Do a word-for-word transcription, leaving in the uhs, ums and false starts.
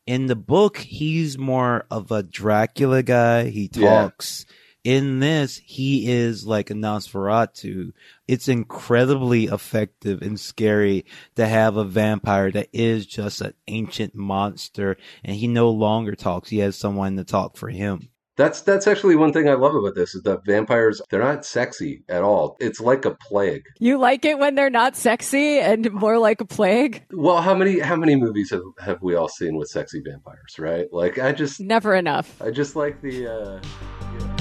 In the book, he's more of a Dracula guy. He talks. Yeah. In this, he is like a Nosferatu. It's incredibly effective and scary to have a vampire that is just an ancient monster, and he no longer talks. He has someone to talk for him. That's that's actually one thing I love about this is that vampires, they're not sexy at all. It's like a plague. You like it when they're not sexy and more like a plague? Well, how many how many movies have, have we all seen with sexy vampires, right? Like I just never enough. I just like the uh yeah.